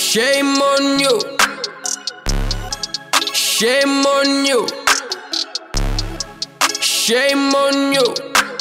Shame on you. Shame on you. Shame on you.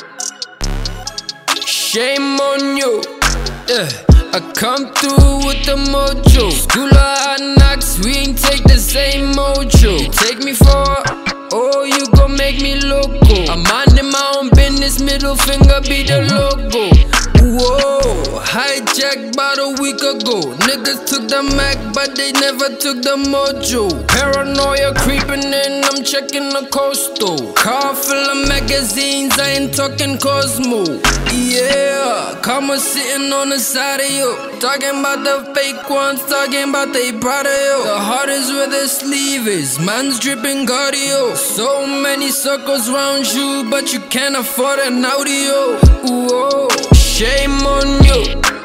Shame on you. I come through with the mojo. School of hard knocks, we ain't take the same mojo. You take me for oh, you gon' make me loco. I'm minding my own business, middle finger be the logo. Whoa, hijacked about a week ago. Niggas took the Mac, but they never took the mojo. Paranoia creeping in, I'm checking the coastal. Car full of magazines, I ain't talking Cosmo. Yeah, karma sitting on the side of you. Talking about the fake ones, talking about they proud of you. The heart is where the sleeve is, man's dripping cardio. So many circles round you, but you can't afford an audio. Whoa. Shame on you.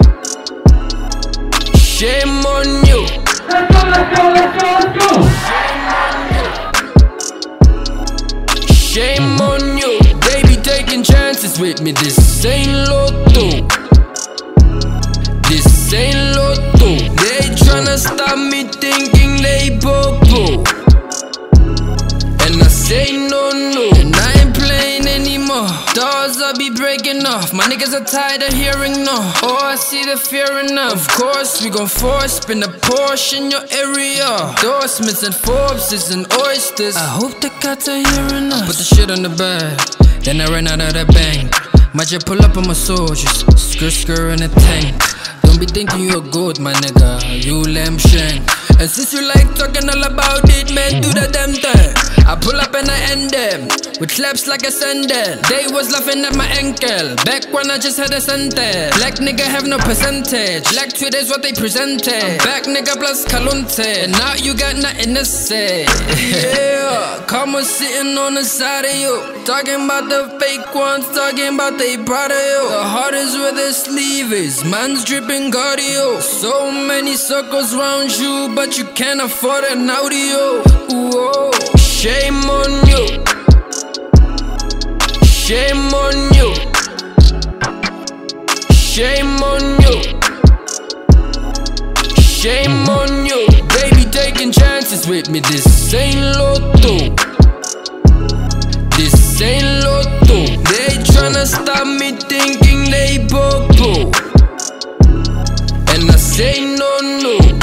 Shame on you. Let's go, let's go, let's go, let's go. Shame on you. They be taking chances with me. This ain't Lotto. This ain't Lotto. They tryna stop me thinking they bobo. And I say no, no. And I ain't playing anymore. Doors I be breaking off. My niggas are tired of hearing no. Oh, I see the fear enough. Of course, we gon' force. Spin a Porsche in your area. Endorsements and Forbes and oysters. I hope the cats are hearing us. Put the shit on the bag, then I ran out of the bank. Might just pull up on my soldiers. Skr in a tank. Don't be thinking you a goat, my nigga. You lamb shank. And since you like talking all about it, man, do the damn thing. I pull up and I end them with claps like a sandal. They was laughing at my ankle back when I just had a sentence. Black nigga have no percentage. Black tweet is what they presented. Back nigga plus Kalunte. Now you got nothing to say. Yeah, karma sitting on the side of you. Talking about the fake ones, talking about they proud of you. The heart is where the sleeve is, man's dripping cardio. So many circles round you, but you can't afford an audio. Whoa. Shame on you. Shame on you. Shame on you. Shame on you. They be taking chances with me. This ain't Lotto. This ain't Lotto. They tryna stop me thinking they bobo. And I say no, no.